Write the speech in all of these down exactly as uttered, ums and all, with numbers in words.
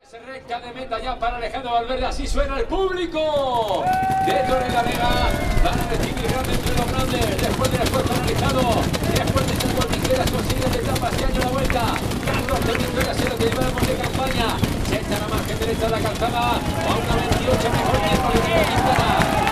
Se recta de meta ya para Alejandro Valverde, así suena el público de Torrelavega. Van a recibir grande entre los grandes, después del esfuerzo analizado, después de estas cuartiqueras posibles de etapas y año la vuelta. Carlos de Victoria se lo que llevamos de campaña. Se echa la margen derecha de la calzada, a una veintiocho mejor tiempo que la Quintana.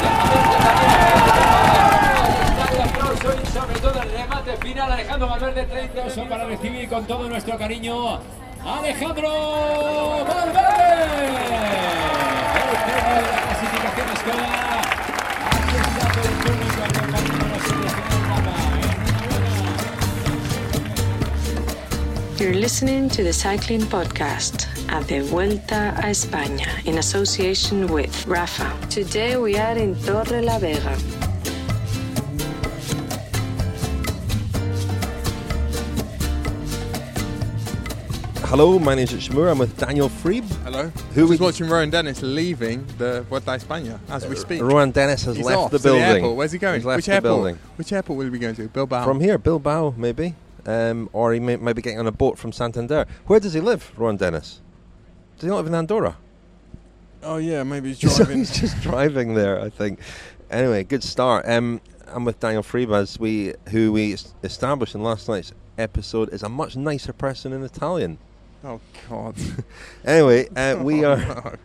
Ahí está el aplauso y sobre todo el remate final. Alejandro Valverde, treinta Eso para recibir con todo nuestro cariño Alejandro Valverde, el premio de la clasificación Skoda. Aquí está todo el público acompañando la selección de etapa. You're listening to the Cycling Podcast at the Vuelta a España in association with Rafa. Today we are in Torrelavega. Hello, my name is Shmur. I'm with Daniel Friebe. Hello. Who Who was we- watching Rowan Dennis leaving the Vuelta a España as we speak. Rowan Dennis has He's left off the to building. The airport. Where's he going? He's left Which the airport? building. Which airport will he be going to? Bilbao. From here, Bilbao, maybe. Um, or he may, might be getting on a boat from Santander. Where does he live, Rowan Dennis? Does he not live in Andorra? Oh yeah, maybe he's So driving. he's just driving there, I think. Anyway, good start. Um, I'm with Daniel Friebe, as we, who we es- established in last night's episode, is a much nicer person in Italian. Oh God. Anyway, uh, we Oh, are no.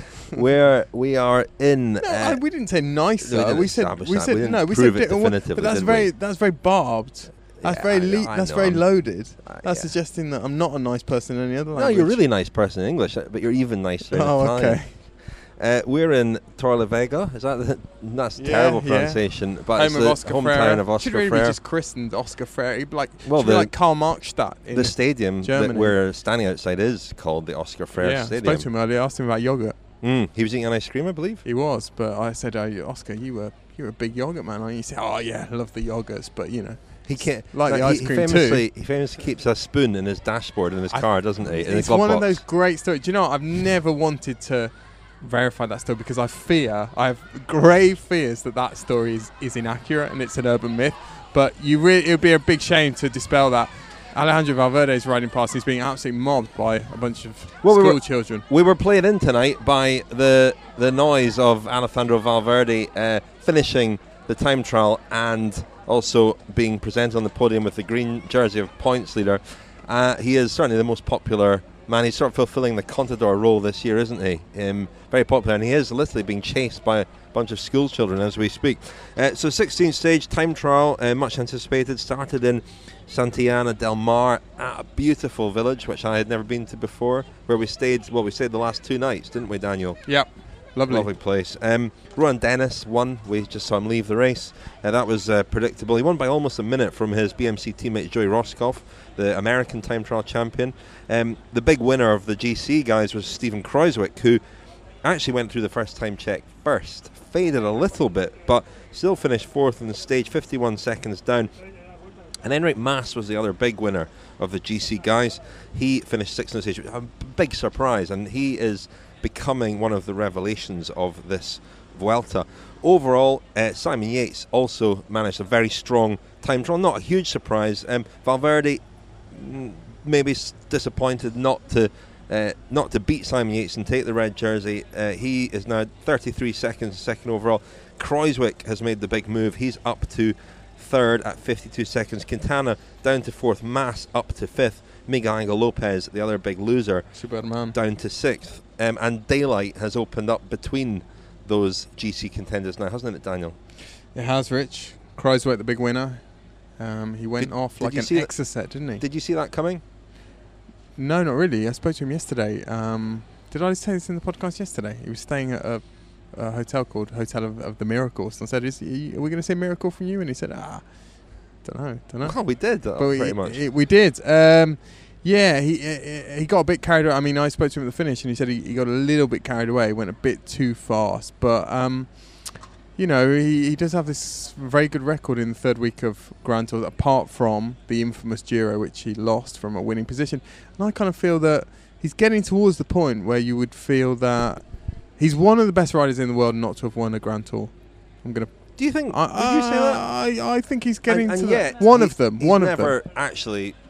we're we are in. No, uh, I- we didn't say nicer. No, we didn't we said establish we that. said We didn't no. We prove said it di- well, definitively, But that's didn't very we? that's very barbed. That's Yeah, very I- le- I that's know, very I'm- loaded. Uh, that's yeah. suggesting that I'm not a nice person in any other No, language. you're a really nice person in English, but you're even nicer in Oh, Italian. okay. Uh, we're in Torrelavega. Is that the, that's Yeah, terrible yeah. pronunciation? But Home it's of the Oscar hometown Freire. of Oscar Should really Freire. be just christened Oscar Freire. He'd be like, Well, should be the- like Karl Marxstadt in The stadium that Germany. we're standing outside is called the Oscar Freire yeah, I Stadium. spoke to him earlier. Asked him about yogurt. Mm, he was eating an ice cream, I believe. He was, but I said, oh, you- Oscar, you were you were a big yogurt man. And he said, oh yeah, I love the yogurts, but you know, He can't like no, the ice he, cream he too. famously, He famously keeps a spoon in his dashboard in his I- car, doesn't he? In It's the glove one of box. those great stories. Do you know what? I've never wanted to verify that story because I fear, I have grave fears that that story is, is inaccurate and it's an urban myth. But you really, it would be a big shame to dispel that. Alejandro Valverde is riding past. He's being absolutely mobbed by a bunch of Well, we school were- children. We were played in tonight by the the noise of Alejandro Valverde uh, finishing the time trial and also being presented on the podium with the green jersey of points leader. Uh, he is certainly the most popular man. He's sort of fulfilling the Contador role this year, isn't he? Um, very popular, and he is literally being chased by a bunch of school children as we speak. Uh, so sixteenth stage time trial, uh, much anticipated, started in Santillana del Mar, at a beautiful village which I had never been to before, where we stayed, well we stayed the last two nights, didn't we, Daniel? Yep, lovely. Lovely place. Um, Rowan Dennis won. We just saw him leave the race. Uh, that was uh, predictable. He won by almost a minute from his B M C teammate Joey Roscoff, the American time trial champion. Um, the big winner of the G C guys was Stephen Kruijswijk, who actually went through the first time check first. Faded a little bit, but still finished fourth in the stage, fifty-one seconds down. And Enric Mas was the other big winner of the G C guys. He finished sixth in the stage. A big surprise, and he is becoming one of the revelations of this Vuelta. Overall, uh, Simon Yates also managed a very strong time trial. Not a huge surprise. Um, Valverde mm, maybe s- disappointed not to uh, not to beat Simon Yates and take the red jersey. Uh, he is now thirty-three seconds second overall. Kruijswijk has made the big move. He's up to third at fifty-two seconds. Quintana down to fourth. Mas up to fifth. Miguel Angel Lopez, the other big loser, Superman. down to sixth. Um, and daylight has opened up between those G C contenders now, hasn't it, Daniel? It has, Rich. Kruijswijk, the big winner. Um, he went Did- off did like you an see that- exocet, didn't he? Did you see that coming? No, not really. I spoke to him yesterday. Um, did I say this in the podcast yesterday? He was staying at a, a hotel called Hotel of, of the Miracles. And I said, Is, are we going to see a miracle from you? And he said, ah, don't know, don't know. Well, we did, uh, But we, pretty much. it- we did. Um, yeah, he he he got a bit carried away. I mean, I spoke to him at the finish and he said he, he got a little bit carried away, went a bit too fast. But, um, you know, he, he does have this very good record in the third week of Grand Tour, apart from the infamous Giro, which he lost from a winning position. And I kind of feel that he's getting towards the point where you would feel that he's one of the best riders in the world not to have won a Grand Tour. I'm going to... Do you think? I, Would you say that? I, I think he's getting and, to and the- yet one he- of them. He's One of never them. actually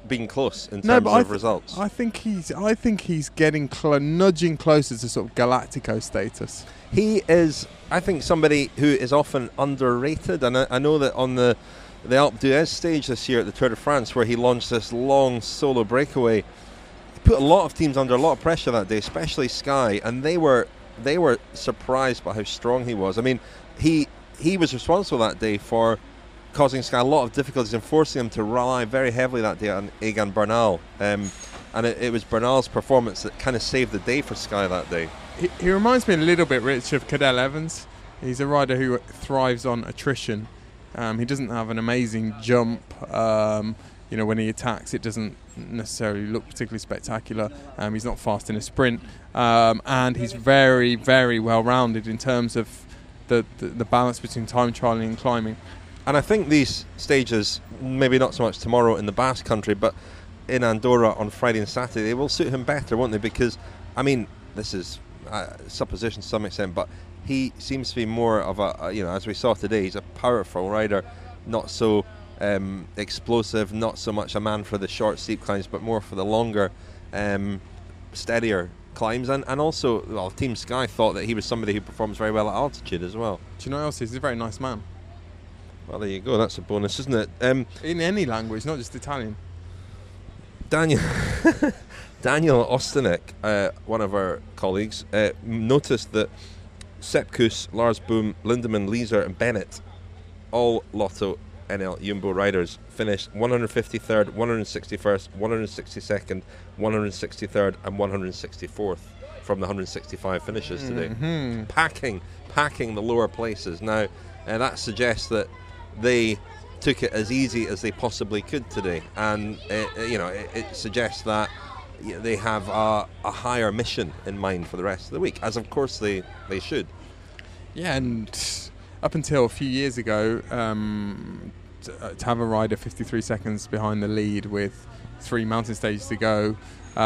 been close in No, terms but I of th- results. I think he's. I think he's getting cl- nudging closer to sort of Galactico status. He is, I think, somebody who is often underrated, and I, I know that on the the Alpe d'Huez stage this year at the Tour de France, where he launched this long solo breakaway, he put a lot of teams under a lot of pressure that day, especially Sky, and they were they were surprised by how strong he was. I mean, he he was responsible that day for causing Sky a lot of difficulties and forcing him to rely very heavily that day on Egan Bernal, um, and it, it was Bernal's performance that kind of saved the day for Sky that day. He, he reminds me a little bit, Rich, of Cadel Evans. He's a rider who thrives on attrition. Um, he doesn't have an amazing jump. Um, you know, when he attacks, it doesn't necessarily look particularly spectacular. Um, he's not fast in a sprint, um, and he's very, very well-rounded in terms of the, the, the balance between time trialing and climbing. And I think these stages, maybe not so much tomorrow in the Basque Country, but in Andorra on Friday and Saturday, they will suit him better, won't they? Because, I mean, this is uh, supposition to some extent, but he seems to be more of a, a, you know, as we saw today, he's a powerful rider, not so um, explosive, not so much a man for the short, steep climbs, but more for the longer, um, steadier climbs. And, and also, well, Team Sky thought that he was somebody who performs very well at altitude as well. Do you know what else? He's a very nice man. Well, there you go. That's a bonus, isn't it? Um, In any language, not just Italian. Daniel Daniel Ostanek, uh, one of our colleagues, uh, noticed that Sepp Kuss, Lars Boom, Lindemann, Leeser and Bennett, all Lotto N L Jumbo riders, finished one hundred fifty-third, one hundred sixty-first, one hundred sixty-second, one hundred sixty-third and one hundred sixty-fourth from the one hundred sixty-five finishes today. Mm-hmm. Packing, packing the lower places. Now, uh, that suggests that they took it as easy as they possibly could today, and it, you know it, it suggests that you know, they have a, a higher mission in mind for the rest of the week, as of course they, they should. Yeah, and up until a few years ago, um, to, uh, to have a rider fifty-three seconds behind the lead with three mountain stages to go,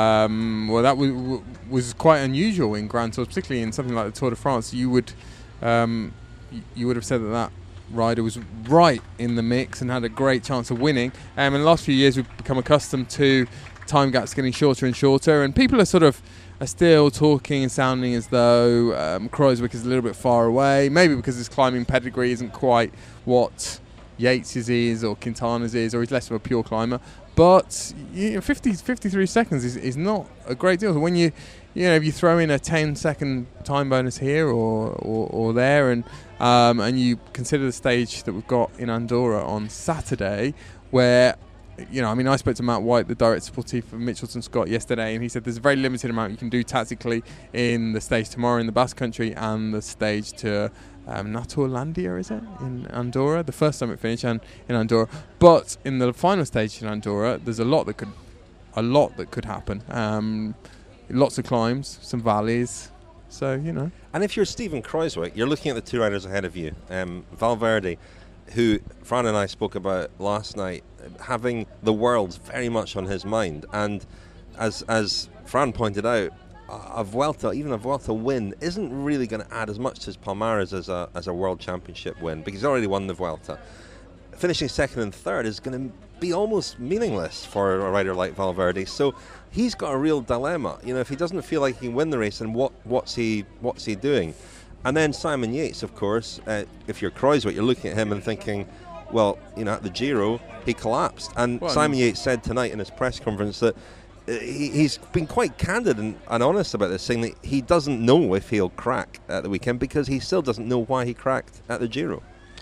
um, well, that w- w- was quite unusual in Grand Tours, particularly in something like the Tour de France. You would um, y- you would have said that that rider was right in the mix and had a great chance of winning. Um, in the last few years, we've become accustomed to time gaps getting shorter and shorter, and people are sort of are still talking and sounding as though um, Kruijswijk is a little bit far away, maybe because his climbing pedigree isn't quite what Yates's is or Quintana's is, or he's less of a pure climber. But you know, fifty, fifty-three seconds is, is not a great deal. So when you, you know, if you throw in a ten second time bonus here or or, or there, and um, and you consider the stage that we've got in Andorra on Saturday, where, you know, I mean, I spoke to Matt White, the director sportif of Mitchelton Scott, yesterday, and he said there's a very limited amount you can do tactically in the stage tomorrow in the Basque Country and the stage to um, Naturlandia, is it, in Andorra, the first summit finish, and in Andorra. But in the final stage in Andorra, there's a lot that could, a lot that could happen. Um, lots of climbs, some valleys. So, you know. And if you're Stephen Kruijswijk, you're looking at the two riders ahead of you. Um, Valverde, who Fran and I spoke about last night, having the world very much on his mind. And as as Fran pointed out, a Vuelta, even a Vuelta win, isn't really going to add as much to his Palmares as a as a World Championship win, because he's already won the Vuelta. Finishing second and third is going to be almost meaningless for a rider like Valverde. So he's got a real dilemma. You know, if he doesn't feel like he can win the race, then what what's he what's he doing? And then Simon Yates, of course, uh, if you're Kruijswijk, you're looking at him and thinking, well, you know, at the Giro, he collapsed. And well, Simon Yates said tonight in his press conference that uh, he, he's been quite candid and, and honest about this, saying that he doesn't know if he'll crack at the weekend because he still doesn't know why he cracked at the Giro.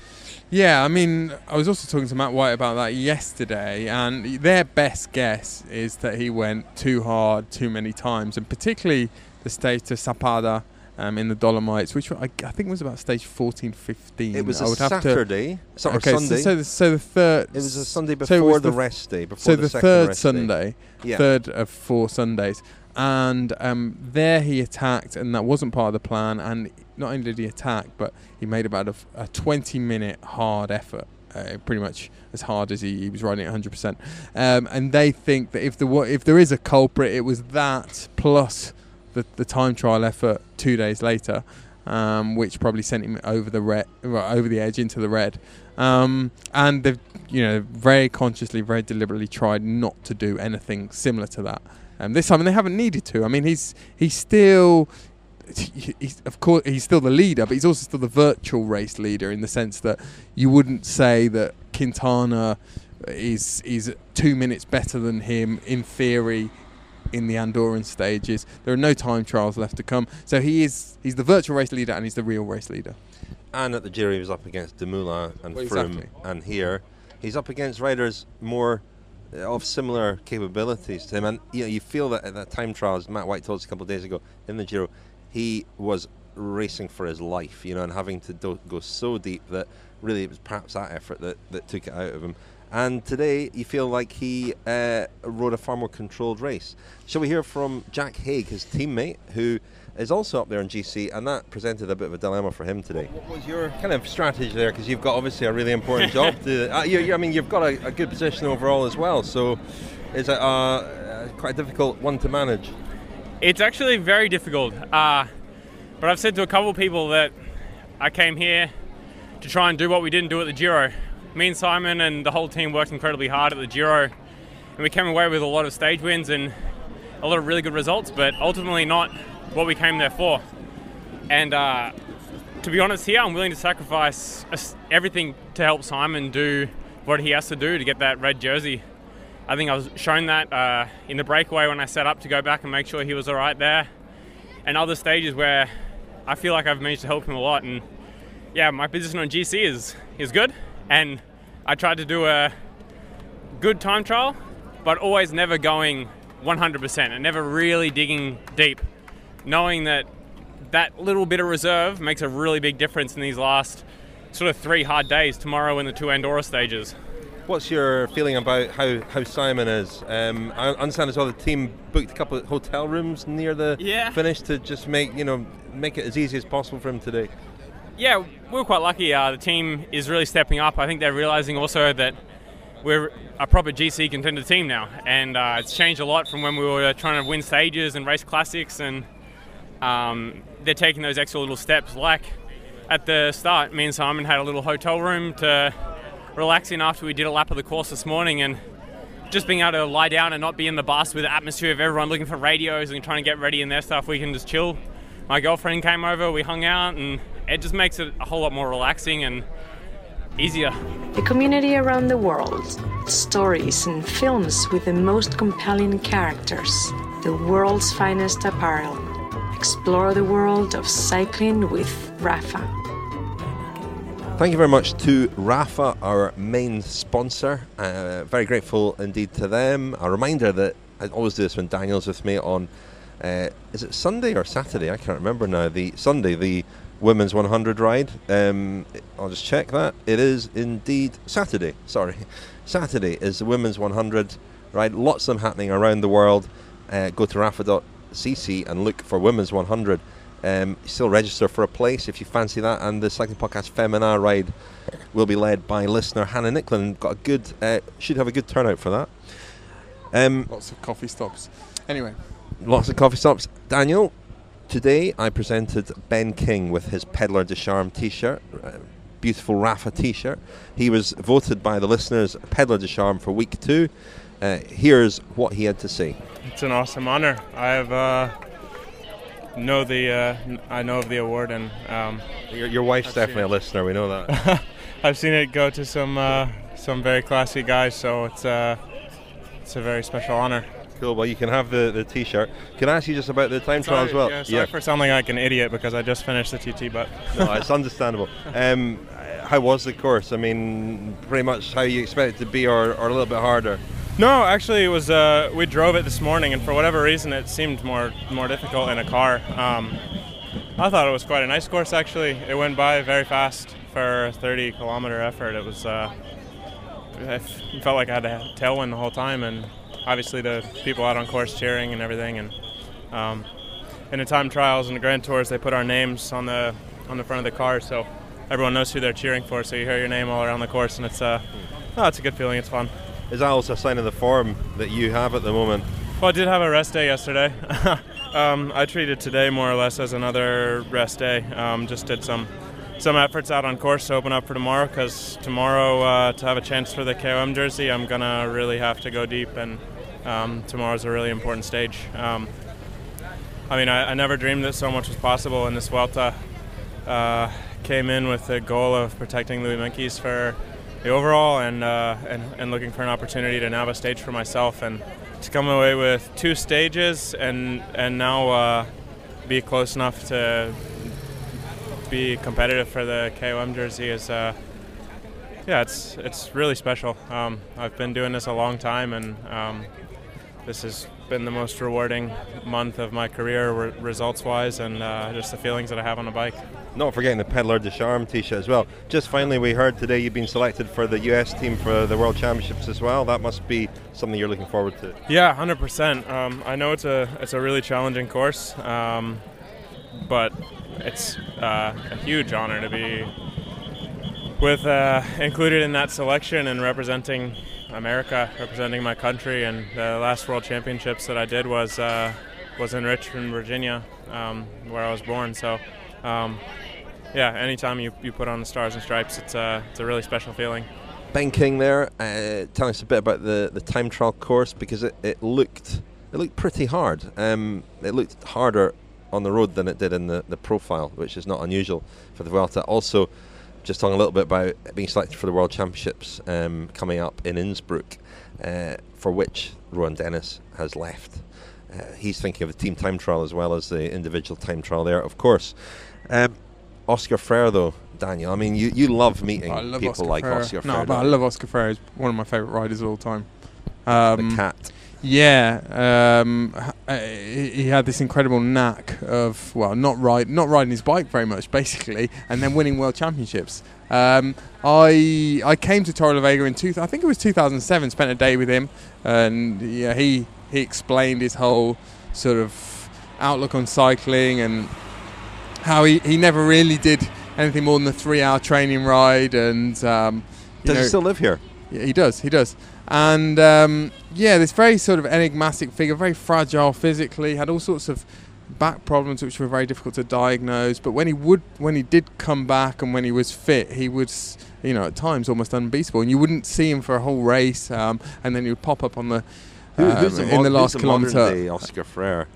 Yeah, I mean, I was also talking to Matt White about that yesterday, and their best guess is that he went too hard too many times, and particularly the stage to Sapada um, in the Dolomites, which I, I think was about stage fourteen, fifteen. It was I a would have Saturday, to, or okay, Sunday. So, so, the, so the third... It was a Sunday so before the, the rest day, before So the, the second third rest Sunday, day. Yeah. third of four Sundays. And um, there he attacked, and that wasn't part of the plan, and not only did he attack, but he made about a, a twenty minute hard effort. Uh, pretty much as hard as he, he was riding at one hundred percent. Um, and they think that if, the, if there is a culprit, it was that plus the, the time trial effort two days later. um, which probably sent him over the red, well, over the edge into the red. Um, and they've, you know, very consciously, very deliberately tried not to do anything similar to that. Um, this time, and they haven't needed to. I mean, he's he's still, he's, of course, he's still the leader, but he's also still the virtual race leader in the sense that you wouldn't say that Quintana is is two minutes better than him in theory in the Andorran stages. There are no time trials left to come, so he is he's the virtual race leader and he's the real race leader. And at the Giro he was up against Dumoulin and Well, Froome, exactly. and here he's up against riders more uh, of similar capabilities to him. And you know, you feel that at that time trials, Matt White told us a couple of days ago in the Giro, he was racing for his life, you know, and having to do- go so deep that really it was perhaps that effort that, that took it out of him. And today you feel like he uh, rode a far more controlled race. Shall we hear from Jack Haig, his teammate, who is also up there in G C, and that presented a bit of a dilemma for him today. What was your kind of strategy there? Because you've got obviously a really important job. To, uh, you, you, I mean, you've got a, a good position overall as well. So, is it uh, uh, quite a difficult one to manage? It's actually very difficult. Uh, but I've said to a couple of people that I came here to try and do what we didn't do at the Giro. Me and Simon and the whole team worked incredibly hard at the Giro, and we came away with a lot of stage wins and a lot of really good results, but ultimately not what we came there for. And uh, to be honest here, I'm willing to sacrifice everything to help Simon do what he has to do to get that red jersey. I think I was shown that uh, in the breakaway when I set up to go back and make sure he was all right there, and other stages where I feel like I've managed to help him a lot. And yeah, my position on G C is is good, and I tried to do a good time trial, but always never going one hundred percent and never really digging deep, knowing that that little bit of reserve makes a really big difference in these last sort of three hard days, tomorrow and the two Andorra stages. What's your feeling about how, how Simon is? Um, I understand as well the team booked a couple of hotel rooms near the Yeah. finish to just make you know make it as easy as possible for him today. Yeah, we were quite lucky. Uh, the team is really stepping up. I think they're realising also that we're a proper G C contender team now, and uh, it's changed a lot from when we were trying to win stages and race classics, and um, they're taking those extra little steps. Like at the start, me and Simon had a little hotel room to relax in after we did a lap of the course this morning, and just being able to lie down and not be in the bus with the atmosphere of everyone looking for radios and trying to get ready in their stuff, we can just chill. My girlfriend came over, we hung out, and it just makes it a whole lot more relaxing and easier. The community around the world, stories and films with the most compelling characters, the world's finest apparel. Explore the world of cycling with Rafa. Thank you very much to Rafa, our main sponsor. Uh, very grateful indeed to them. A reminder that I always do this when Daniel's with me on, uh, is it Sunday or Saturday? I can't remember now. The Sunday, the Women's one hundred ride. Um, I'll just check that. It is indeed Saturday. Sorry. Saturday is the Women's one hundred ride. Lots of them happening around the world. Uh, go to rafa dot c c and look for Women's one hundred. Um, still register for a place if you fancy that, and the Cycling Podcast Femina ride will be led by listener Hannah Nicklin. Got a good, uh, should have a good turnout for that. Um, Lots of coffee stops. Anyway, lots of coffee stops. Daniel, today I presented Ben King with his Peddler de Charme t-shirt, uh, beautiful Rafa t-shirt. He was voted by the listeners Peddler de Charme for week two. Uh, here's what he had to say. It's an awesome honor. I have. Uh know the uh, I know of the award, and um, Your, your wife's I've definitely a seen it. listener, we know that. I've seen it go to some uh, some very classy guys, so it's uh, it's a very special honor. Cool, well you can have the, the t-shirt. Can I ask you just about the time trial Sorry, as well? yeah, sorry for sounding like an idiot because I just finished the T T, but No, it's understandable. Um, how was the course? I mean, pretty much how you expect it to be, or, or a little bit harder? No, actually, it was. Uh, we drove it this morning, and for whatever reason, it seemed more more difficult in a car. Um, I thought it was quite a nice course. Actually, it went by very fast for a thirty kilometer effort. It was. Uh, I f- felt like I had a tailwind the whole time, and obviously the people out on course cheering and everything. And um, in the time trials and the Grand Tours, they put our names on the on the front of the car, so everyone knows who they're cheering for. So you hear your name all around the course, and it's uh, oh, it's a good feeling. It's fun. Is that also a sign of the form that you have at the moment? Well, I did have a rest day yesterday. Um, I treated today more or less as another rest day. Um, just did some some efforts out on course to open up for tomorrow, because tomorrow uh, to have a chance for the K O M jersey, I'm gonna really have to go deep, and um, tomorrow's a really important stage. Um, I mean, I, I never dreamed that so much was possible in this Vuelta. Uh, came in with the goal of protecting Louis Meintjes for the overall, and, uh, and and looking for an opportunity to nab a stage for myself, and to come away with two stages and and now uh, be close enough to be competitive for the K O M jersey is uh, yeah, it's it's really special. Um, I've been doing this a long time, and um, this has been the most rewarding month of my career, re- results-wise, and uh, just the feelings that I have on the bike. Not forgetting the Peddler de Charme t-shirt as well. Just finally, we heard today you've been selected for the U S team for the World Championships as well. That must be something you're looking forward to. Yeah, one hundred percent. Um, I know it's a it's a really challenging course, um, but it's uh, a huge honor to be with uh, included in that selection and representing America, representing my country. And the last World Championships that I did was uh, was in Richmond, Virginia, um, where I was born. So. Um, Yeah, anytime you, you put on the Stars and Stripes, it's a, it's a really special feeling. Ben King there, uh, tell us a bit about the, the time trial course, because it, it looked it looked pretty hard. Um, it looked harder on the road than it did in the, the profile, which is not unusual for the Vuelta. Also, just talking a little bit about being selected for the World Championships um, coming up in Innsbruck, uh, for which Rohan Dennis has left. Uh, he's thinking of the team time trial as well as the individual time trial there, of course. Um, Oscar Freire, though, Daniel, I mean, you, you love meeting love people Oscar like Freire. Oscar Freire. No, but I love Oscar Freire. He's one of my favourite riders of all time. Um, the cat. Yeah, um, he, he had this incredible knack of, well, not ride, not riding his bike very much, basically, and then winning world championships. Um, I I came to Torrelavega in two, I think it was two thousand seven. Spent a day with him, and yeah, he he explained his whole sort of outlook on cycling and how he, he never really did anything more than a three-hour training ride, and um, does know, he still live here? Yeah, he does. He does. And um, yeah, this very sort of enigmatic figure, very fragile physically, had all sorts of back problems which were very difficult to diagnose. But when he would, when he did come back, and when he was fit, he was, you know, at times almost unbeatable. And you wouldn't see him for a whole race, um, and then he would pop up on the um, Who, who's the in mo- the last who's the kilometre. modern day Oscar Freire.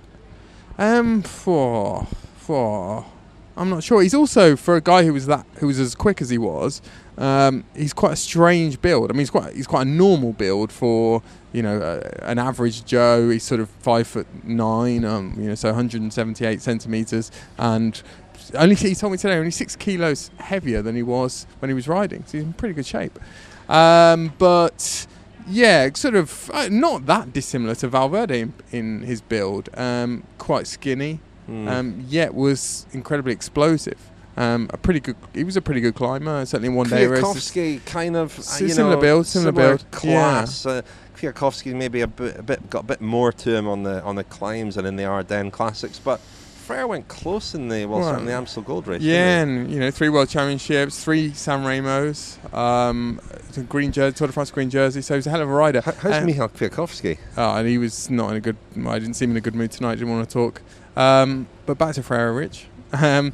Um, for for. I'm not sure. He's also, for a guy who was that, who was as quick as he was, um, he's quite a strange build. I mean, he's quite he's quite a normal build for, you know, uh, an average Joe. He's sort of five foot nine, um, you know, so one hundred seventy-eight centimeters, and only he told me today only six kilos heavier than he was when he was riding. So he's in pretty good shape. Um, but yeah, sort of uh, not that dissimilar to Valverde in, in his build. Um, quite skinny. Mm. Um, yet was incredibly explosive. Um, a pretty good. He was a pretty good climber. Certainly one day race. Kwiatkowski, kind of uh, you similar know, build, similar, similar build, class. Yeah. Uh, Kwiatkowski maybe a bit, a bit got a bit more to him on the on the climbs and in the Ardennes Classics, but Freire went close in the well, well in the Amstel Gold Race. Yeah, and you know, three World Championships, three San Remos, um, green jersey, Tour de France green jersey. So he was a hell of a rider. H- how's um, Michał Kwiatkowski? Oh, and he was not in a good. I didn't see him in a good mood tonight. Didn't want to talk. Um, but back to Freire, Rich. Um,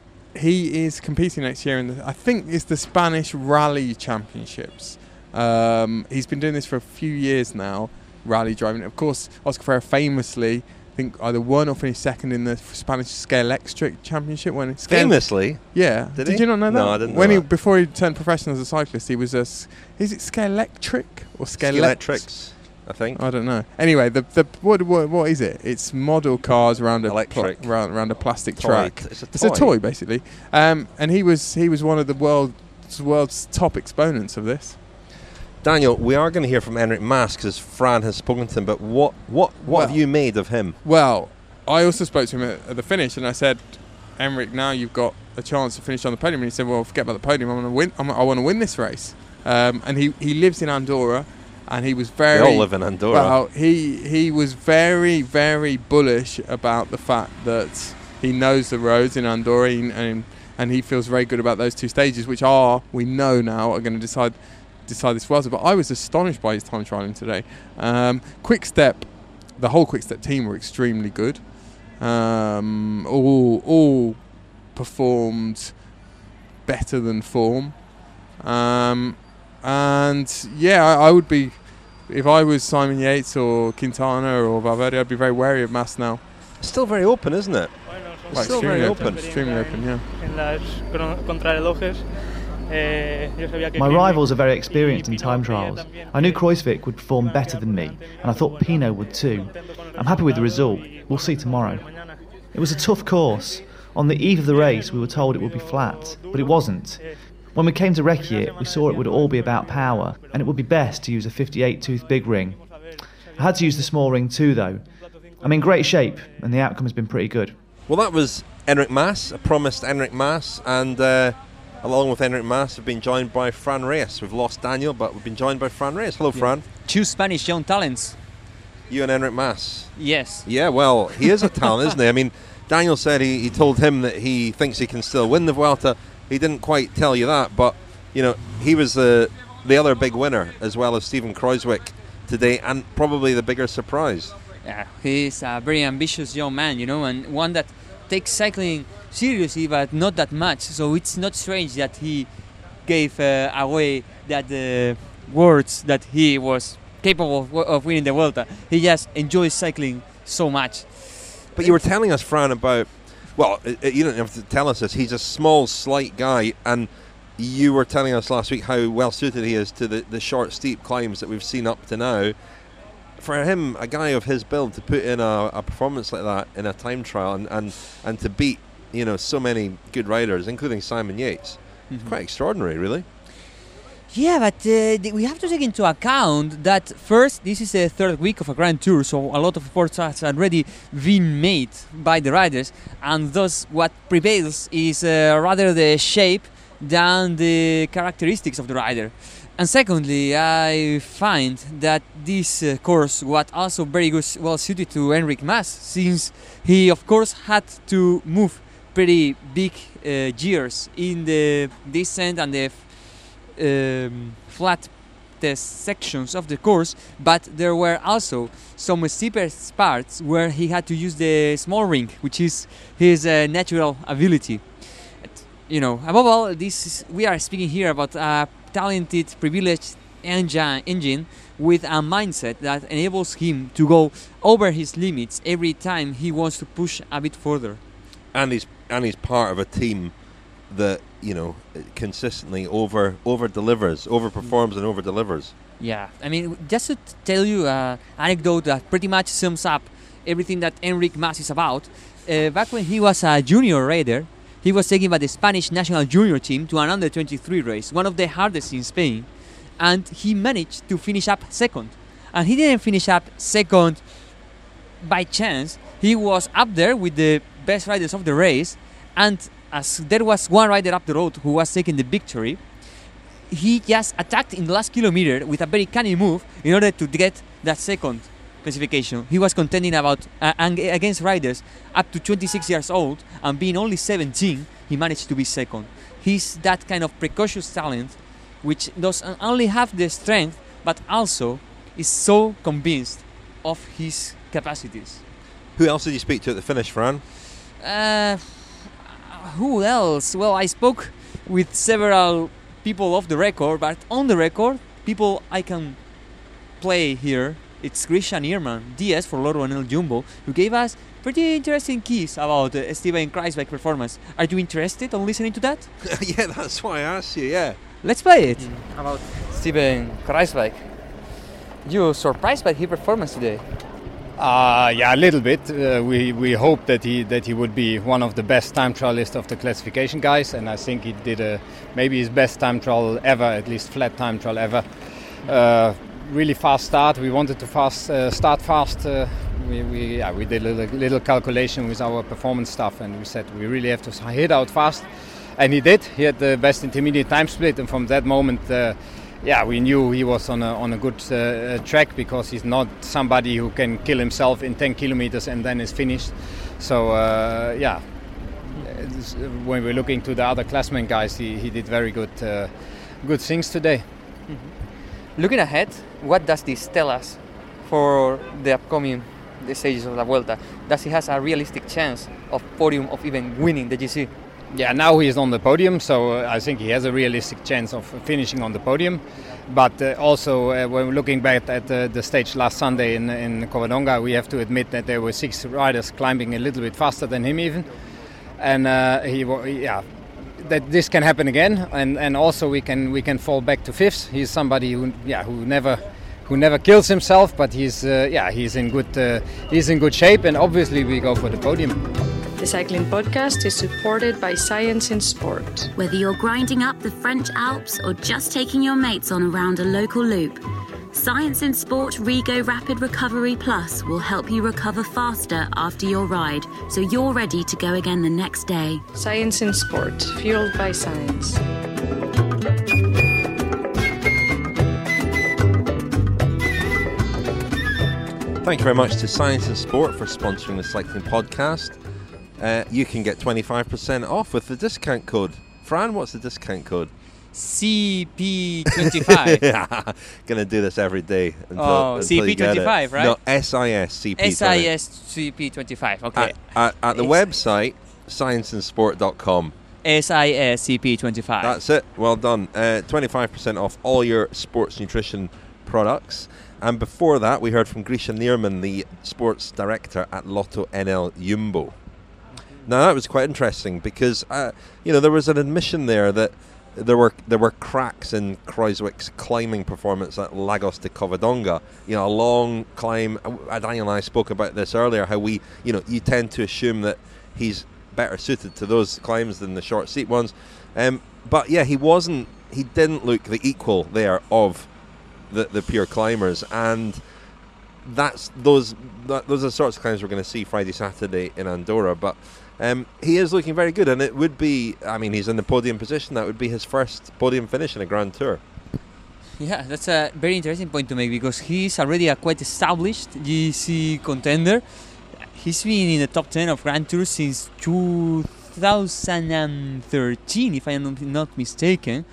he is competing next year in the, I think it's the Spanish Rally Championships. Um, he's been doing this for a few years now, rally driving. Of course, Oscar Freire famously, I think either won or finished second in the Spanish Scalextric Championship. When Scale, famously, yeah. Did, Did he? you not know that? No, I didn't. When know he that. before he turned professional as a cyclist, he was a. Is it Scalextric or Scalex? Scalextrics, I think. I don't know. Anyway, the the what what, what is it? It's model cars around a Electric. pl- around, around a plastic Toy. track. It's a It's a toy. toy basically. Um, and he was he was one of the world's world's top exponents of this. Daniel, we are going to hear from Enric Mas because Fran has spoken to him. But what what what Well- have you made of him? Well, I also spoke to him at, at the finish, and I said, Enric, now you've got a chance to finish on the podium. And he said, well, forget about the podium. I want to win. I'm, I want to win this race. Um, and he, he lives in Andorra, and he was very. They all live in Andorra. Well, he he was very very bullish about the fact that he knows the roads in Andorra, and and he feels very good about those two stages, which are we know now are going to decide decide this Vuelta. But I was astonished by his time trialing today. Um, Quick Step, the whole Quick Step team were extremely good. Um, all all performed better than form. Um, and yeah, I, I would be, if I was Simon Yates or Quintana or Valverde, I'd be very wary of Mas now. It's still very open, isn't it? It's Like, still extremely very open. open. Extremely open, yeah. En las contrarrelojes. My rivals are very experienced in time trials. I knew Kruijswijk would perform better than me, and I thought Pinot would too. I'm happy with the result. We'll see tomorrow. It was a tough course. On the eve of the race, we were told it would be flat, but it wasn't. When we came to Reykjavik, we saw it would all be about power, and it would be best to use a fifty-eight tooth big ring. I had to use the small ring too, though. I'm in great shape, and the outcome has been pretty good. Well, that was Enric Mas, a promised Enric Mas, and uh, along with Enric Mas, we've been joined by Fran Reyes. We've lost Daniel, but we've been joined by Fran Reyes. Hello, Fran. Two Spanish young talents. You and Enric Mas. Yes. Yeah, well, he is a talent, isn't he? I mean, Daniel said he, he told him that he thinks he can still win the Vuelta. He didn't quite tell you that, but, you know, he was the, the other big winner, as well as Steven Kruijswijk today, and probably the bigger surprise. Yeah, he's a very ambitious young man, you know, and one that takes cycling seriously, but not that much. So it's not strange that he gave uh, away that the uh, words that he was capable of, of winning the Vuelta. He just enjoys cycling so much. But you were telling us, Fran, about, well, you don't have to tell us this, he's a small, slight guy, and you were telling us last week how well suited he is to the, the short, steep climbs that we've seen up to now. For him, a guy of his build, to put in a, a performance like that in a time trial and, and, and to beat, you know, so many good riders, including Simon Yates, mm-hmm. it's quite extraordinary, really. Yeah, but uh, th- we have to take into account that first, this is the third week of a Grand Tour, so a lot of efforts has already been made by the riders, and thus what prevails is uh, rather the shape than the characteristics of the rider. And secondly, I find that this uh, course was also very good, well suited to Enric Mas, since he, of course, had to move pretty big uh, gears in the descent and the um, flat test sections of the course, but there were also some steeper parts where he had to use the small ring, which is his uh, natural ability. You know, above all, this is, we are speaking here about a talented, privileged engine, engine with a mindset that enables him to go over his limits every time he wants to push a bit further. And he's and he's part of a team that, you know, consistently over over delivers, over performs and over delivers. Yeah, I mean, just to t- tell you an anecdote that pretty much sums up everything that Enric Mas is about. Uh, back when he was a junior rider, he was taken by the Spanish national junior team to an under twenty-three race, one of the hardest in Spain, and he managed to finish up second. And he didn't finish up second by chance. He was up there with the best riders of the race, and as there was one rider up the road who was taking the victory, he just attacked in the last kilometer with a very canny move in order to get that second classification. He was contending about uh, against riders up to twenty-six years old, and being only seventeen, he managed to be second. He's that kind of precocious talent, which doesn't only have the strength, but also is so convinced of his capacities. Who else did you speak to at the finish, Fran? Uh, who else? Well, I spoke with several people off the record, but on the record, people I can play here. It's Christian Ehrmann, D S for Lotto and El Jumbo, who gave us pretty interesting keys about uh, Steven Kruijswijk performance. Are you interested in listening to that? Yeah, that's why I asked you, yeah. Let's play it. Mm. About Steven Kruijswijk. You surprised by his performance today? Uh, yeah, a little bit. Uh, we we hoped that he that he would be one of the best time trialists of the classification guys, and I think he did a, maybe his best time trial ever, at least flat time trial ever. Uh, really fast start. We wanted to fast uh, start fast. Uh, we we yeah we did a little, little calculation with our performance stuff, and we said we really have to hit out fast, and he did. He had the best intermediate time split, and from that moment. Uh, Yeah, we knew he was on a on a good uh, track, because he's not somebody who can kill himself in ten kilometers and then is finished. So uh, yeah, when we're looking to the other classmen guys, he, he did very good uh, good things today. Mm-hmm. Looking ahead, what does this tell us for the upcoming the stages of La Vuelta, does he has a realistic chance of podium, of even winning the G C? Yeah, now he is on the podium, so uh, I think he has a realistic chance of finishing on the podium. But uh, also, uh, when we're looking back at uh, the stage last Sunday in, in Covadonga, we have to admit that there were six riders climbing a little bit faster than him even. And uh, he, yeah, that this can happen again. And, and also we can we can fall back to fifth. He's somebody who yeah who never who never kills himself, but he's uh, yeah he's in good uh, he's in good shape. And obviously we go for the podium. The Cycling Podcast is supported by Science in Sport. Whether you're grinding up the French Alps or just taking your mates on around a local loop, Science in Sport Rego Rapid Recovery Plus will help you recover faster after your ride, so you're ready to go again the next day. Science in Sport, fueled by science. Thank you very much to Science in Sport for sponsoring the Cycling Podcast. Uh, you can get twenty-five percent off with the discount code. Fran, what's the discount code? C P twenty-five. Yeah, gonna do this every day until, oh, until C P twenty-five, right? No, S I S C P. S I S C P twenty-five. Okay. At, at, at the website science in sport dot com. S I S C P twenty-five. That's it. Well done. Uh, twenty-five percent off all your sports nutrition products. And before that, we heard from Grisha Nierman, the sports director at Lotto N L Jumbo. Now that was quite interesting because uh, you know there was an admission there that there were there were cracks in Kruijswijk's climbing performance at Lagos de Covadonga. You know, a long climb. Uh, Daniel and I spoke about this earlier. How we, you know, you tend to assume that he's better suited to those climbs than the short seat ones. Um, but yeah, he wasn't. He didn't look the equal there of the the pure climbers, and that's those that, those are the sorts of climbs we're going to see Friday, Saturday in Andorra. But Um, he is looking very good, and it would be, I mean, he's in the podium position. That would be his first podium finish in a Grand Tour. Yeah, that's a very interesting point to make because he's already a quite established G C contender. He's been in the top ten of Grand Tours since two thousand thirteen, if I am not mistaken.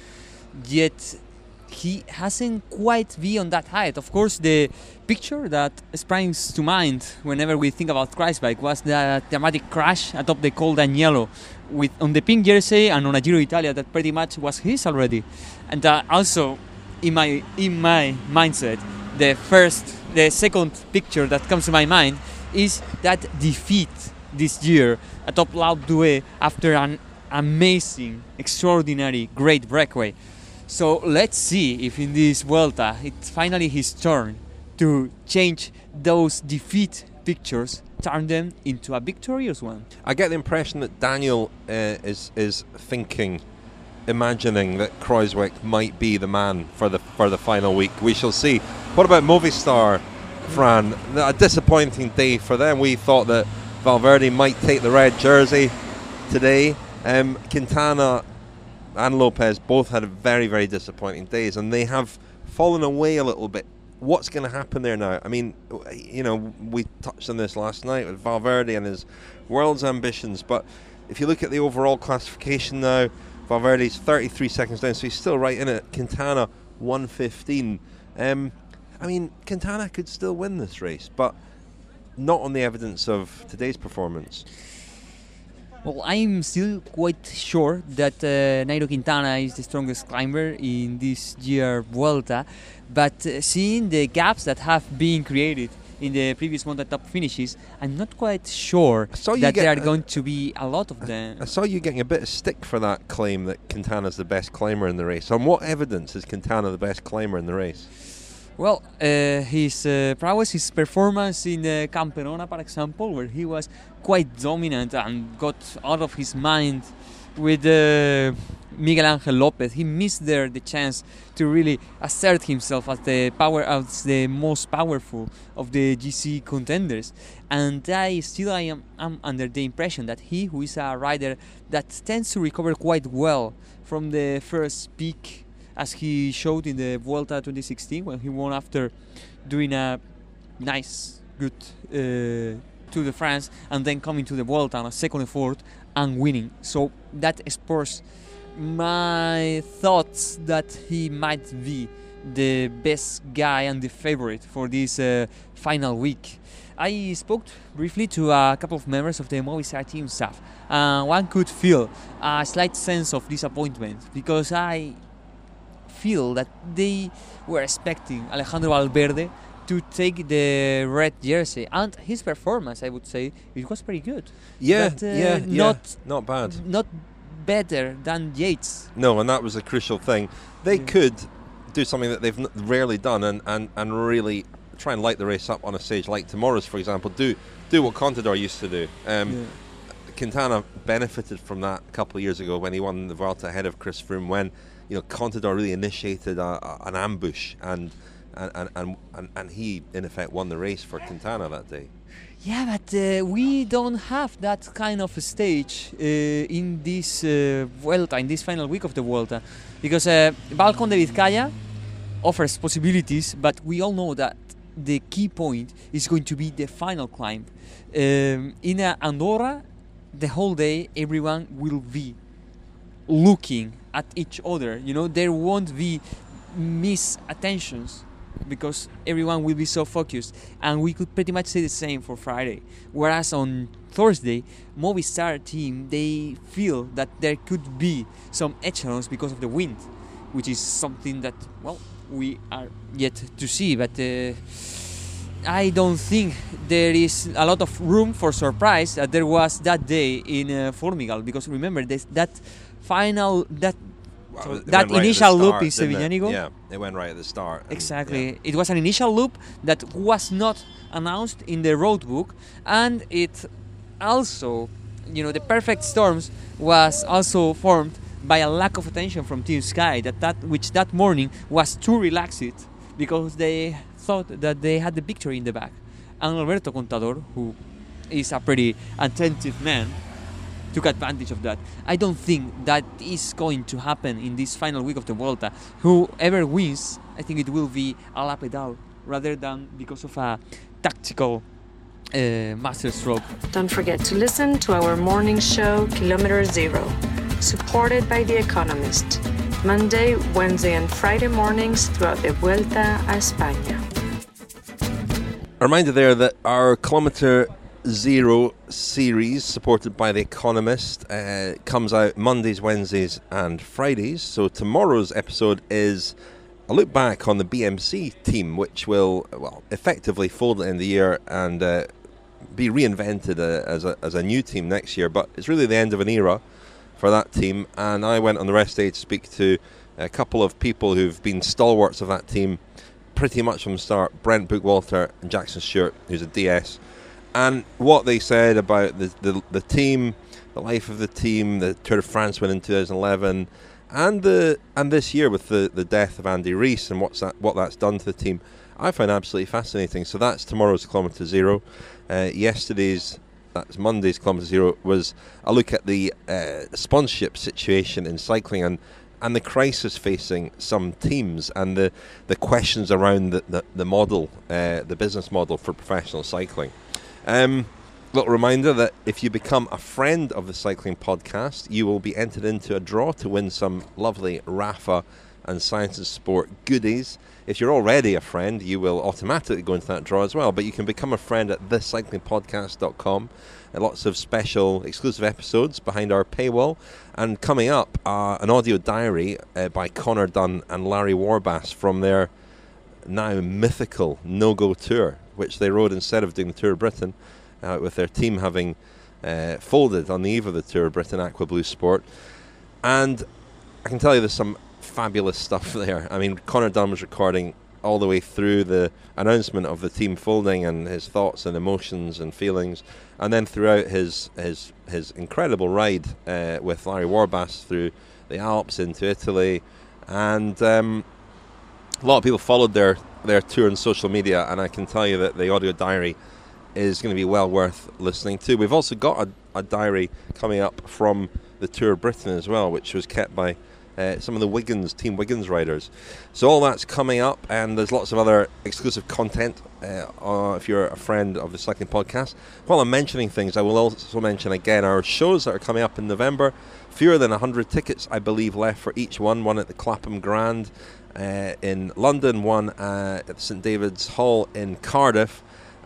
Yet he hasn't quite been on that height. Of course, the picture that springs to mind whenever we think about Kruijswijk was the dramatic crash atop the Col d'Agnello with on the pink jersey and on a Giro Italia that pretty much was his already. And uh, also, in my in my mindset, the first, the second picture that comes to my mind is that defeat this year atop L'Alpe d'Huez after an amazing, extraordinary, great breakaway. So let's see if in this Vuelta it's finally his turn to change those defeat pictures, turn them into a victorious one. I get the impression that Daniel uh, is is thinking, imagining that Kruijswijk might be the man for the for the final week. We shall see. What about Movistar, Fran? A disappointing day for them. We thought that Valverde might take the red jersey today. Um, Quintana and Lopez both had very, very disappointing days, and they have fallen away a little bit. What's going to happen there now? I mean, you know, we touched on this last night with Valverde and his world's ambitions, but if you look at the overall classification now, Valverde's thirty-three seconds down, so he's still right in it. Quintana, one fifteen. Um, I mean, Quintana could still win this race, but not on the evidence of today's performance. Well, I'm still quite sure that uh, Nairo Quintana is the strongest climber in this year Vuelta, but uh, seeing the gaps that have been created in the previous Mountain Top finishes, I'm not quite sure that there are going to be a lot of them. I saw you getting a bit of stick for that claim that Quintana's the best climber in the race. On what evidence is Quintana the best climber in the race? Well, uh, his uh, prowess, his performance in the Camperona, for example, where he was quite dominant and got out of his mind with uh, Miguel Angel Lopez. He missed there the chance to really assert himself as the power, as the most powerful of the G C contenders. And I still I am I'm under the impression that he, who is a rider that tends to recover quite well from the first peak, as he showed in the Vuelta twenty sixteen when he won after doing a nice, good uh, Tour de France and then coming to the Vuelta on a second and fourth and winning. So that spurs my thoughts that he might be the best guy and the favorite for this uh, final week. I spoke briefly to a couple of members of the Movistar team staff. Uh, one could feel a slight sense of disappointment because I feel that they were expecting Alejandro Valverde to take the red jersey, and his performance, I would say, it was pretty good. Yeah, but, uh, yeah, not yeah, not bad. Not better than Yates. No, and that was a crucial thing. They yeah. could do something that they've n- rarely done, and, and, and really try and light the race up on a stage like tomorrow's, for example. Do do what Contador used to do. Um, yeah. Quintana benefited from that a couple of years ago when he won the Vuelta ahead of Chris Froome, when you know Contador really initiated a, a, an ambush and. And, and and and he in effect won the race for Quintana that day. Yeah, but uh, we don't have that kind of stage uh, in this uh, Vuelta, in this final week of the Vuelta, because uh, Balcón de Vizcaya offers possibilities, but we all know that the key point is going to be the final climb. Um, in uh, Andorra, the whole day everyone will be looking at each other. You know, there won't be misattentions, because everyone will be so focused, and we could pretty much say the same for Friday. Whereas on Thursday, Movistar team, they feel that there could be some echelons because of the wind, which is something that, well, we are yet to see. But uh, I don't think there is a lot of room for surprise that there was that day in uh, Formigal, because remember this, that final that. So that right initial start, loop in Sevillanigo. Yeah, it went right at the start. Exactly. Yeah. It was an initial loop that was not announced in the road book, and it also, you know, the perfect storms was also formed by a lack of attention from Team Sky, that, that which that morning was too relaxed because they thought that they had the victory in the back. And Alberto Contador, who is a pretty attentive man, took advantage of that. I don't think that is going to happen in this final week of the Vuelta. Whoever wins, I think it will be a la pedal rather than because of a tactical uh, masterstroke. Don't forget to listen to our morning show, Kilometer Zero, supported by The Economist, Monday, Wednesday and Friday mornings throughout the Vuelta a España. A reminder there that our Kilometer Zero series, supported by The Economist, uh, comes out Mondays, Wednesdays and Fridays. So tomorrow's episode is a look back on the B M C team, which will, well, effectively fold at the end of the year and uh, be reinvented uh, as, a, as a new team next year. But it's really the end of an era for that team, and I went on the rest day to speak to a couple of people who've been stalwarts of that team pretty much from the start. Brent Bookwalter and Jackson Stewart, who's a D S. And what they said about the, the the team, the life of the team, the Tour de France win in two thousand eleven, and the and this year with the, the death of Andy Rees and what's that what that's done to the team, I find absolutely fascinating. So that's tomorrow's Kilometer Zero. Uh, yesterday's, that's Monday's Kilometer Zero, was a look at the uh, sponsorship situation in cycling and and the crisis facing some teams and the the questions around the the, the model, uh, the business model for professional cycling. Um, little reminder that if you become a friend of the Cycling Podcast, you will be entered into a draw to win some lovely Rafa and Science and Sport goodies. If you're already a friend, you will automatically go into that draw as well, but you can become a friend at the cycling podcast dot com. Uh, lots of special exclusive episodes behind our paywall, and coming up, uh, an audio diary uh, by Connor Dunn and Larry Warbass from their now mythical No-Go Tour, which they rode instead of doing the Tour of Britain, uh, with their team having uh, folded on the eve of the Tour of Britain, Aqua Blue Sport. And I can tell you there's some fabulous stuff there. I mean, Connor Dunn was recording all the way through the announcement of the team folding and his thoughts and emotions and feelings, and then throughout his his, his incredible ride uh, with Larry Warbass through the Alps into Italy. And um, a lot of people followed their, their tour on social media, and I can tell you that the audio diary is going to be well worth listening to. We've also got a, a diary coming up from the Tour of Britain as well, which was kept by uh, some of the Wiggins, Team Wiggins riders. So all that's coming up, and there's lots of other exclusive content uh, uh, if you're a friend of the Cycling Podcast. While I'm mentioning things, I will also mention again our shows that are coming up in November. Fewer than one hundred tickets, I believe, left for each one. One at the Clapham Grand uh, in London, one uh, at St David's Hall in Cardiff,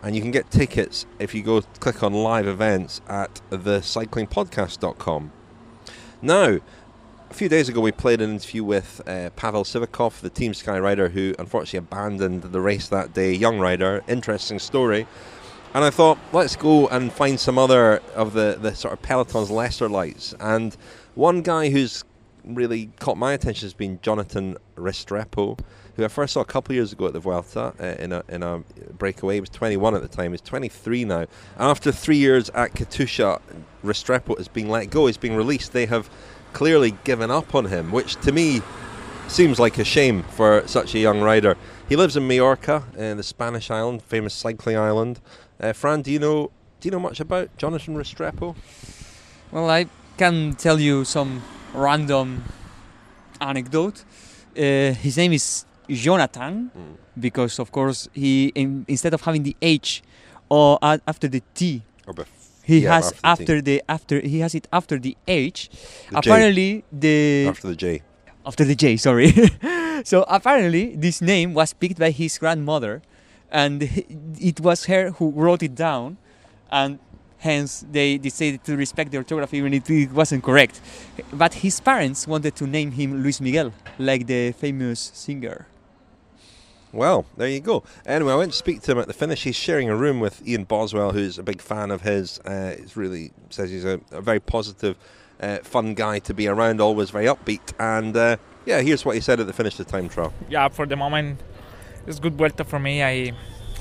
And you can get tickets if you go click on live events at the cycling podcast dot com. Now, a few days ago we played an interview with uh, Pavel Sivakov, the Team Sky rider who unfortunately abandoned the race that day. Young rider, interesting story. And I thought, let's go and find some other of the, the sort of Peloton's lesser lights. And one guy who's really caught my attention has been Jonathan Restrepo, who I first saw a couple of years ago at the Vuelta uh, in a in a breakaway. He was twenty-one at the time. He's twenty-three now. After three years at Katusha, Restrepo is being let go. He's being released. They have clearly given up on him, which to me seems like a shame for such a young rider. He lives in Majorca, uh, the Spanish island, famous cycling island. Uh, Fran, do you know do you know much about Jonathan Restrepo? Well, I can tell you some random anecdote. Uh, his name is Jonathan mm. because, of course, he in, instead of having the H or uh, after the T, or bef- he yeah, has after, after the, the after he has it after the H. The apparently, J. the after the J. After the J, sorry. So apparently, this name was picked by his grandmother, and it was her who wrote it down, and hence they decided to respect the orthography even if it wasn't correct. But his parents wanted to name him Luis Miguel, like the famous singer. Well, there you go. Anyway, I went to speak to him at the finish. He's sharing a room with Ian Boswell, who's a big fan of his. Uh, he's really says he's a, a very positive, uh, fun guy to be around, always very upbeat. And uh, yeah, here's what he said at the finish of the time trial. Yeah, for the moment, it's good Vuelta for me. I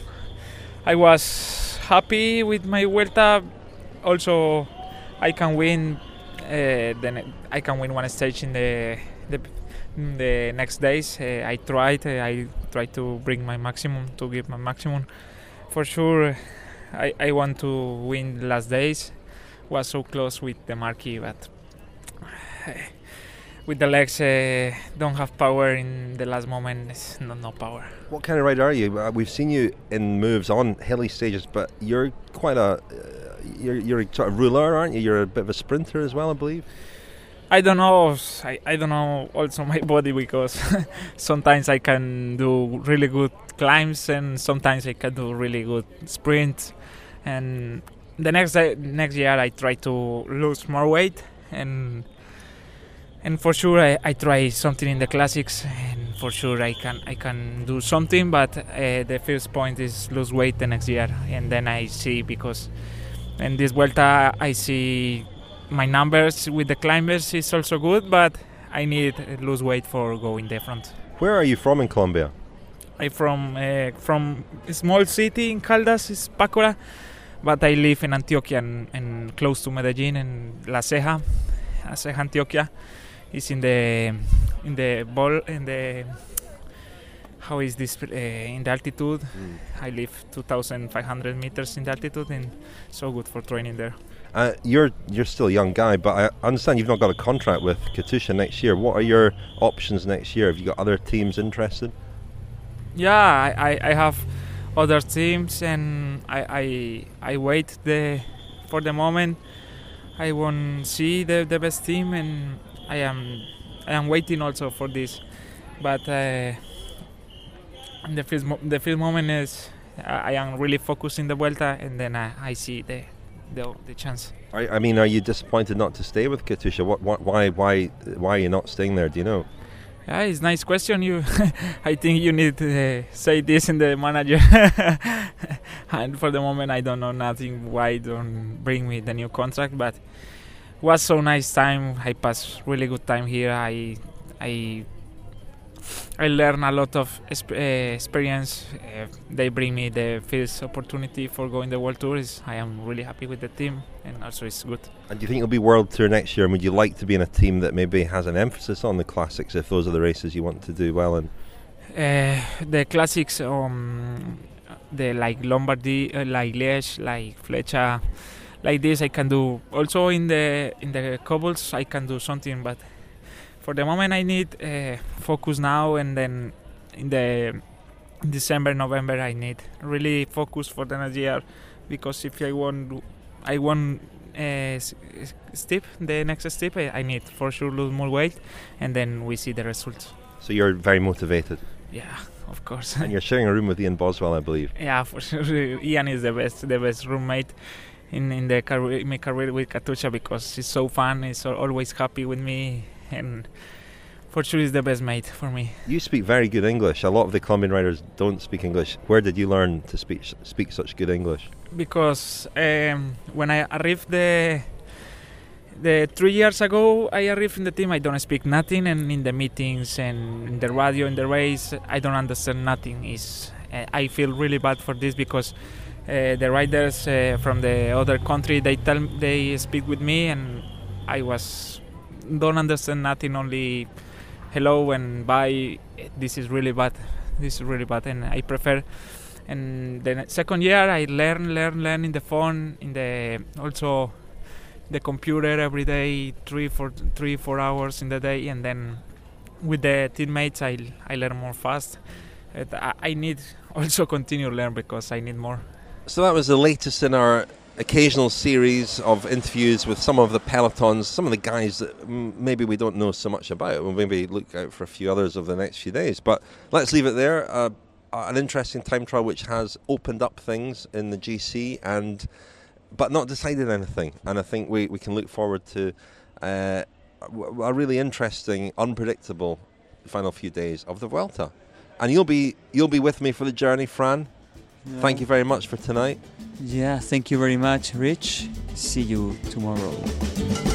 I was happy with my Vuelta. Also, I can win. Uh, then I can win one stage in the the, the next days. Uh, I tried. Uh, I tried to bring my maximum, to give my maximum. For sure, I, I want to win the last days. Was so close with the marquee, but uh, with the legs uh, don't have power in the last moment. It's not no power. What kind of rider are you? Uh, we've seen you in moves on hilly stages, but you're quite a uh, you're you're a sort of ruler, aren't you? You're a bit of a sprinter as well, I believe. I don't know. I, I don't know also my body, because sometimes I can do really good climbs and sometimes I can do really good sprints. And the next day, next year I try to lose more weight, and and for sure I, I try something in the classics, and for sure I can I can do something. But uh, the first point is lose weight the next year, and then I see, because in this Vuelta I see my numbers with the climbers is also good, but I need to lose weight for going the front. Where are you from in Colombia? I'm from uh, from a small city in Caldas, it's Pácora, but I live in Antioquia, and, and close to Medellin, and La Ceja, La Ceja, Antioquia. It's in the in the ball in the how is this uh, in the altitude? Mm. I live two thousand five hundred meters in the altitude, and so good for training there. Uh, you're you're still a young guy, but I understand you've not got a contract with Katusha next year. What are your options next year? Have you got other teams interested? Yeah, I, I have other teams, and I I, I wait the for the moment. I want to see the, the best team, and I am I am waiting also for this. But uh, the first mo- the first moment is I, I am really focused in the Vuelta, and then I, I see the. The, the chance. I, I mean, are you disappointed not to stay with Katusha? What, what, why, why, why are you not staying there? Do you know? Yeah, it's a nice question. You, I think you need to uh, say this in the manager. And for the moment, I don't know nothing. Why don't bring me the new contract? But it was so nice time. I passed really good time here. I, I. I learned a lot of exp- uh, experience. Uh, they bring me the first opportunity for going the World Tours. I am really happy with the team, and also it's good. And do you think it'll be World Tour next year? And would you like to be in a team that maybe has an emphasis on the classics, if those are the races you want to do well in? Uh, the classics, um, the like Lombardy, uh, like Liège, like Flecha, like this I can do. Also in the in the cobbles I can do something, but. For the moment, I need uh, focus now, and then in the December, November, I need really focus for the next year, because if I want, I want uh, step the next step, I need for sure lose more weight, and then we see the results. So you're very motivated. Yeah, of course. And you're sharing a room with Ian Boswell, I believe. Yeah, for sure. Ian is the best, the best roommate in in the career, in my career with Katusha, because he's so fun. He's always happy with me, and for sure he's the best mate for me. You speak very good English. A lot of the Colombian riders don't speak English. Where did you learn to speak speak such good English? Because um, when I arrived the the three years ago, I arrived in the team. I don't speak nothing, and in the meetings and in the radio, in the race, I don't understand nothing. Is uh, I feel really bad for this because uh, the riders uh, from the other country, they tell they speak with me, and I was don't understand nothing. Only hello and bye. This is really bad. This is really bad, and I prefer. And the second year, I learn, learn, learn in the phone, in the also the computer every day, three, four, three, four hours in the day, and then with the teammates, I I learn more fast. I, I need also continue to learn because I need more. So that was the latest in our occasional series of interviews with some of the pelotons, some of the guys that m- maybe we don't know so much about. We'll maybe look out for a few others over the next few days. But let's leave it there. Uh, an interesting time trial which has opened up things in the G C, and but not decided anything. And I think we, we can look forward to uh, a really interesting, unpredictable final few days of the Vuelta. And you'll be you'll be with me for the journey, Fran. Yeah. Thank you very much for tonight. Yeah, thank you very much, Rich. See you tomorrow.